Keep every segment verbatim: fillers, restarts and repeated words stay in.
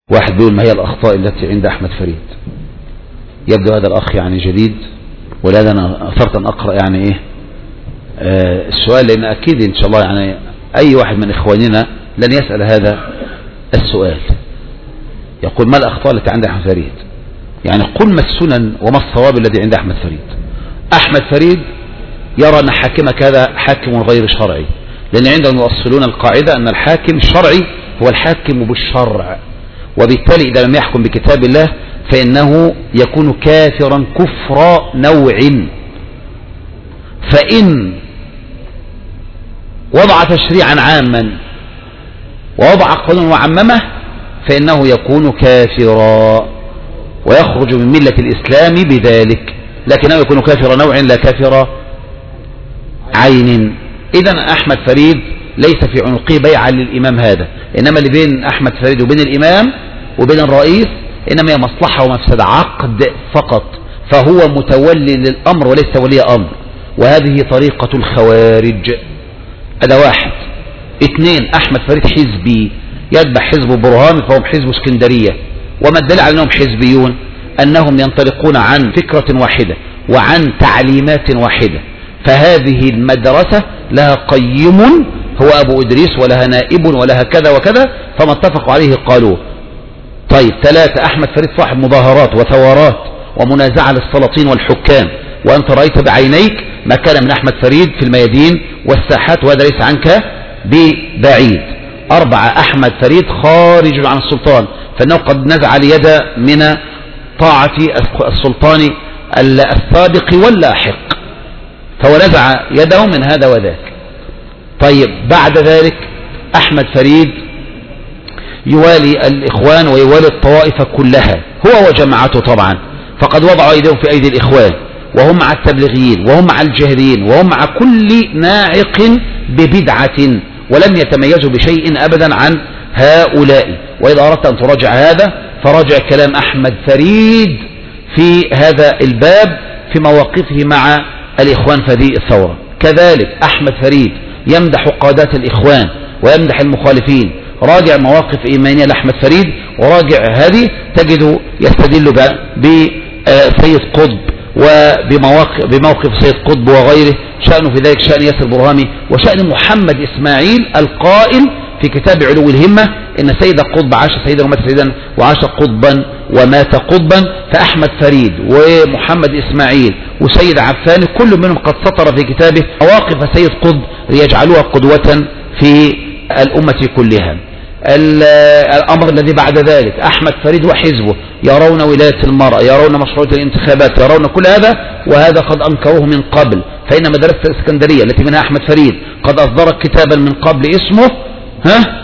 واحد بيقول: ما هي الأخطاء التي عند أحمد فريد؟ يبدو هذا الأخ يعني جديد، ولهذا أنا أثرت أن أقرأ يعني إيه آه السؤال، لأن أكيد إن شاء الله يعني أي واحد من إخواننا لن يسأل هذا السؤال. يقول: ما الأخطاء التي عند أحمد فريد؟ يعني قل ما السنن وما الصواب الذي عند أحمد فريد. أحمد فريد يرى أن حاكمك هذا حاكم غير شرعي، لأن عندهم يؤصلون القاعدة أن الحاكم الشرعي هو الحاكم بالشرع، وبالتالي إذا لم يحكم بكتاب الله فإنه يكون كافرا كفر نوع. فإن وضع تشريعا عاما ووضع قانونا وعممه فإنه يكون كافرا ويخرج من ملة الإسلام بذلك، لكنه يكون كافر نوع لا كافر عين. إذن أحمد فريد ليس في عنقه بيعا للإمام هذا، إنما اللي بين أحمد فريد وبين الإمام وبين الرئيس إنما هي مصلحة ومفسدة، عقد فقط، فهو متولي للأمر وليس ولي أمر، وهذه طريقة الخوارج. هذا واحد. اثنين: أحمد فريد حزبي، يتبع حزب برهان، فهم حزب اسكندرية. وما الدليل على أنهم حزبيون؟ أنهم ينطلقون عن فكرة واحدة وعن تعليمات واحدة، فهذه المدرسة لها قيم هو أبو إدريس، ولها نائب، ولها كذا وكذا، فما اتفقوا عليه قالوه. طيب. ثلاثة: أحمد فريد صاحب مظاهرات وثورات ومنازعة للسلاطين والحكام، وأنت رأيت بعينيك ما كان من أحمد فريد في الميادين والساحات، وهذا ليس عنك ببعيد. أربعة: أحمد فريد خارج عن السلطان، فإنه قد نزع اليد من طاعة السلطان السابق واللاحق، فهو نزع يده من هذا وذاك. طيب. بعد ذلك أحمد فريد يوالي الإخوان ويوالي الطوائف كلها، هو وجماعته طبعا، فقد وضعوا أيديهم في أيدي الإخوان، وهم مع التبليغيين، وهم مع الجاهليين، وهم مع كل ناعق ببدعة، ولم يتميزوا بشيء أبدا عن هؤلاء. وإذا أردت أن تراجع هذا فراجع كلام أحمد فريد في هذا الباب في مواقفه مع الإخوان في هذه الثورة. كذلك أحمد فريد يمدح قادات الإخوان ويمدح المخالفين. راجع مواقف إيمانية لأحمد فريد، وراجع هذه تجد يستدل بسيد قطب وبمواقف بموقف سيد قطب وغيره، شأنه في ذلك شأن ياسر برهامي وشأن محمد إسماعيل القائل في كتاب علو الهمة إن سيد قطب عاش سيدا ومات سيدا وعاش قطبا ومات قطبا. فأحمد فريد ومحمد إسماعيل وسيد عفان كل منهم قد سطر في كتابه مواقف سيد قطب ليجعلوها قدوة في الأمة كلها. الأمر الذي بعد ذلك أحمد فريد وحزبه يرون ولاية المرأة، يرون مشروعية الانتخابات، يرون كل هذا، وهذا قد أنكروه من قبل. فإن مدرسة الإسكندرية التي منها أحمد فريد قد أصدرت كتابا من قبل اسمه ها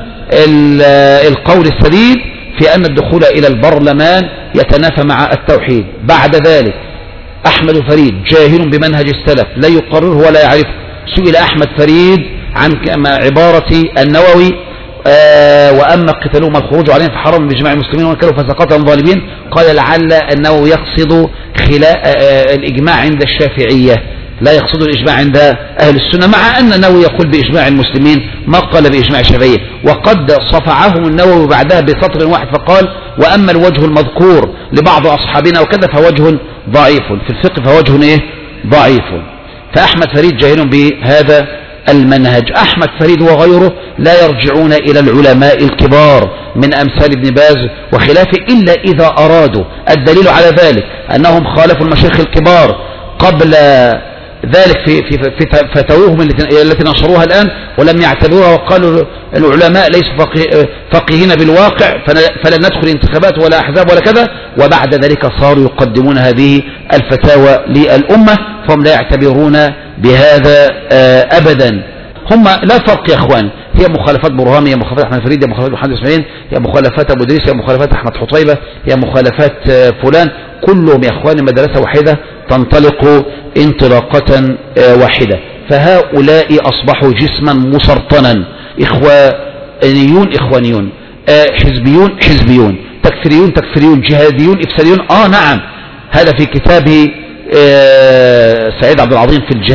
القول السديد في أن الدخول إلى البرلمان يتنافى مع التوحيد. بعد ذلك أحمد فريد جاهل بمنهج السلف لا يقرره ولا يعرفه. سئل أحمد فريد عن عبارة النووي آه وأما قتالهم الخروج عليهم فحرم بإجماع المسلمين وكانوا فسقطهم ظالمين، قال لعل أنه يقصد خلاء آه الإجماع عند الشافعية، لا يقصد الإجماع عند أهل السنة، مع أن النووي يقول بإجماع المسلمين ما قال بإجماع الشافعية. وقد صفعهم النووي بعدها بسطر واحد فقال: وأما الوجه المذكور لبعض أصحابنا وكذا فوجه ضعيف في الفقه، فوجه إيه؟ ضعيف. فأحمد فريد جاهل بهذا المنهج. أحمد فريد وغيره لا يرجعون إلى العلماء الكبار من أمثال ابن باز وخلافه إلا إذا أرادوا. الدليل على ذلك أنهم خالفوا المشايخ الكبار قبل ذلك في في في فتاويهم التي نشروها الآن، ولم يعتبروها وقالوا العلماء ليسوا فقيهين بالواقع فلن ندخل انتخابات ولا أحزاب ولا كذا، وبعد ذلك صاروا يقدمون هذه الفتاوى للأمة، فهم لا يعتبرون بهذا أبدا. هم لا فرق يا أخوان، هي مخالفات برهامي، هي مخالفات أحمد فريد، هي مخالفات محمد إسماعيل، هي مخالفات أبو إدريس، هي مخالفات أحمد حطيبة، هي مخالفات فلان، كلهم يا أخوان مدرسة واحدة تنطلق انطلاقة واحدة. فهؤلاء أصبحوا جسما مسرطنا، إخوانيون إخوانيون، حزبيون حزبيون، تكفريون تكفريون، جهاديون إفساديون. آه نعم، هذا في كتابه سعيد عبد العظيم في الجهاد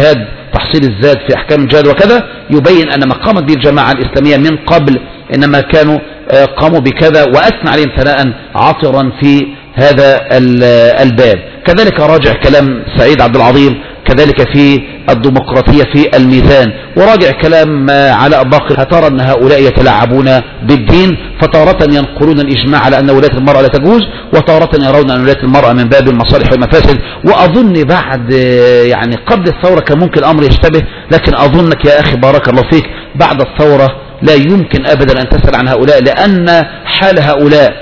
تحصيل الزاد في أحكام الجهاد وكذا، يبين أن ما قامت به الجماعة الإسلامية من قبل إنما كانوا قاموا بكذا، وأثنى عليهم ثناء عطرا في هذا الباب. كذلك راجع كلام سعيد عبد العظيم كذلك في الديمقراطية في الميزان، وراجع كلام علاء باقر، هترى أن هؤلاء يتلاعبون بالدين، فتارة ينقلون الإجماع على أن ولاية المرأة لا تجوز، وتارة يرون أن ولاية المرأة من باب المصالح والمفاسد. وأظن بعد يعني قبل الثورة كان ممكن الأمر يشتبه، لكن أظنك يا أخي بارك الله فيك بعد الثورة لا يمكن أبدا أن تسأل عن هؤلاء، لأن حال هؤلاء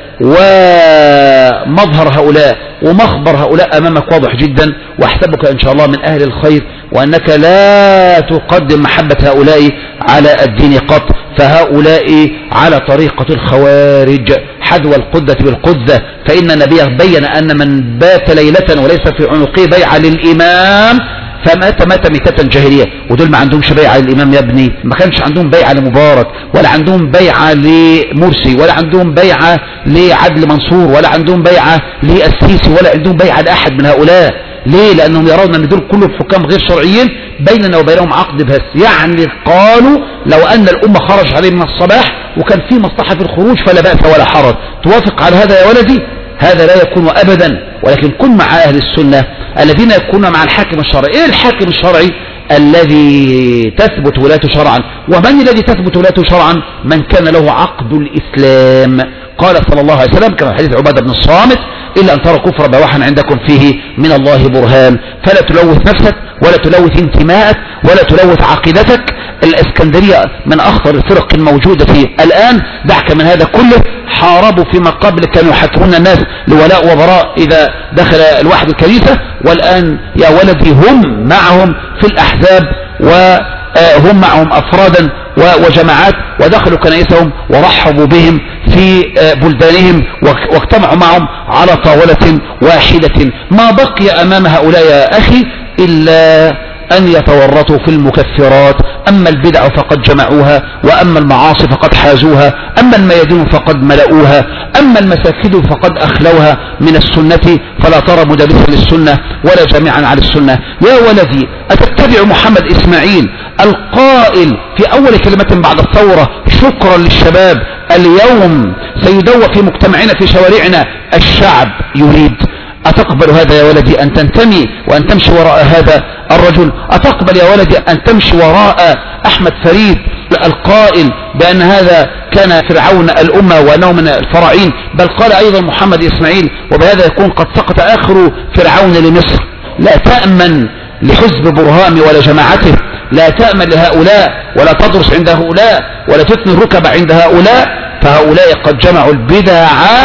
ومظهر هؤلاء ومخبر هؤلاء أمامك واضح جدا، واحسبك إن شاء الله من أهل الخير، وأنك لا تقدم محبة هؤلاء على الدين قط، فهؤلاء على طريقة الخوارج حذو القدة بالقدة. فإن النبي بين أن من بات ليلة وليس في عنقه بيعة للإمام فمات مات ميتة جاهلية. ودول ما عندهمش بيعة للإمام يا ابني، ما كانش عندهم بيعة لمبارك، ولا عندهم بيعة لمرسي، ولا عندهم بيعة لعدل منصور، ولا عندهم بيعة للسيسي، ولا عندهم بيعة لأحد من هؤلاء. ليه؟ لأنهم يرون أن دول كلهم حكام غير شرعيين بيننا وبينهم عقد بس. يعني قالوا لو أن الأمة خرج عليه من الصباح وكان في مصلحة في الخروج فلا بأس ولا حرج. توافق على هذا يا ولدي؟ هذا لا يكون أبدا، ولكن كن مع أهل السنة الذين يكونون مع الحاكم الشرعي. إيه الحاكم الشرعي؟ الذي تثبت ولاته شرعا. ومن الذي تثبت ولاته شرعا؟ من كان له عقد الإسلام. قال صلى الله عليه وسلم كما حديث عبادة بن الصامت: إلا أن ترى كفر بواحا عندكم فيه من الله برهان. فلا تلوث نفسك ولا تلوث انتماءك ولا تلوث عقيدتك. الإسكندرية من أخطر الفرق الموجودة فيه الآن. دعك من هذا كله. حاربوا فيما قبل كانوا يحكمون الناس لولاء وبراء إذا دخل الواحد الكنيسة، والآن يا ولدي هم معهم في الأحزاب وهم معهم أفرادا وجماعات، ودخلوا كنائسهم ورحبوا بهم في بلدانهم واجتمعوا معهم على طاولة واحدة. ما بقي أمام هؤلاء يا أخي إلا أن يتورطوا في المكفرات. أما البدع فقد جمعوها، وأما المعاصي فقد حازوها، أما الميادين فقد ملؤوها، أما المساكد فقد أخلوها من السنة فلا ترى مدرسا للسنة ولا جامعا على السنة. يا ولدي أتتبع محمد إسماعيل القائل في أول كلمة بعد الثورة: شكرا للشباب، اليوم سيدوى في مجتمعنا في شوارعنا الشعب يريد. أتقبل هذا يا ولدي أن تنتمي وأن تمشي وراء هذا الرجل؟ أتقبل يا ولدي أن تمشي وراء أحمد فريد القائل بأن هذا كان فرعون الأمة وأنه من الفراعين؟ بل قال أيضا محمد إسماعيل: وبهذا يكون قد سقط آخر فرعون لمصر. لا تأمن لحزب برهام ولا جماعته، لا تأمن لهؤلاء ولا تدرس عند هؤلاء ولا تثني الركب عند هؤلاء، فهؤلاء قد جمعوا البدع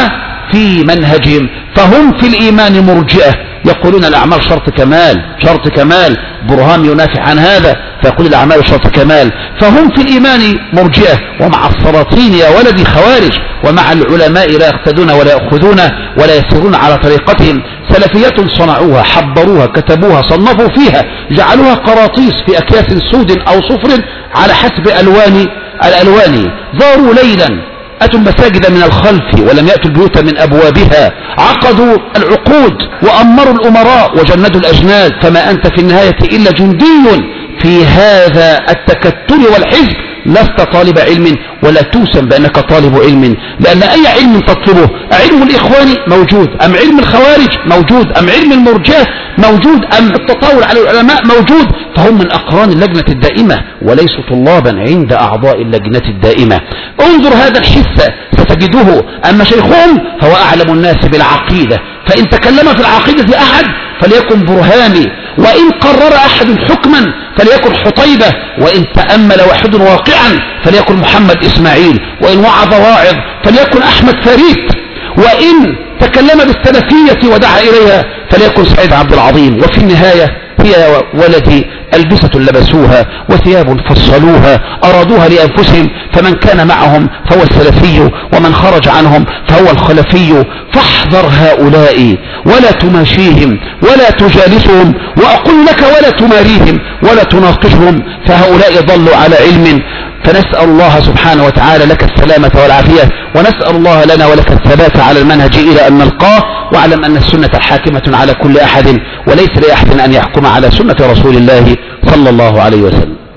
في منهجهم. فهم في الإيمان مرجئة، يقولون الأعمال شرط كمال شرط كمال. برهام ينافع عن هذا فيقول الأعمال شرط كمال. فهم في الإيمان مرجئة، ومع السلاطين يا ولدي خوارج، ومع العلماء لا يقتدون ولا يأخذون ولا يسيرون على طريقتهم. سلفية صنعوها، حبروها، كتبوها، صنفوا فيها، جعلوها قراطيس في أكياس سود أو صفر على حسب ألوان الألوان. زاروا ليلا، أتوا المساجد من الخلف ولم يأتوا البيوت من أبوابها، عقدوا العقود وأمروا الأمراء وجندوا الأجناد. فما أنت في النهاية إلا جندي في هذا التكتل والحزب. لست طالب علم ولا توسم بأنك طالب علم، لأن أي علم تطلبه، علم الإخوان موجود أم علم الخوارج موجود أم علم المرجئة موجود أم التطاول على العلماء موجود، فهم من أقران اللجنة الدائمة وليسوا طلابا عند أعضاء اللجنة الدائمة. انظر هذا الحس ستجده أن مشايخهم هو أعلم الناس بالعقيدة، فإن تكلم في العقيدة أحد فليكن برهامي، وإن قرر أحد حكما فليكن حطيبة، وإن تأمل واحد واقعا فليكن محمد إسماعيل، وإن وعظ واعظ فليكن أحمد فريد، وإن تكلم بالسلفية ودعا إليها فليكن سعيد عبد العظيم. وفي النهاية هي ولدي ألبسة لبسوها وثياب فصلوها أرادوها لأنفسهم، فمن كان معهم فهو السلفي ومن خرج عنهم فهو الخلفي. فاحذر هؤلاء ولا تماشيهم ولا تجالسهم، وأقول لك ولا تماريهم ولا تناقشهم، فهؤلاء ضلوا على علم. فنسأل الله سبحانه وتعالى لك السلامة والعافية، ونسأل الله لنا ولك الثبات على المنهج إلى أن نلقاه. واعلم أن السنة حاكمة على كل أحد، وليس لأحد أن يحكم على سنة رسول الله صلى الله عليه وسلم.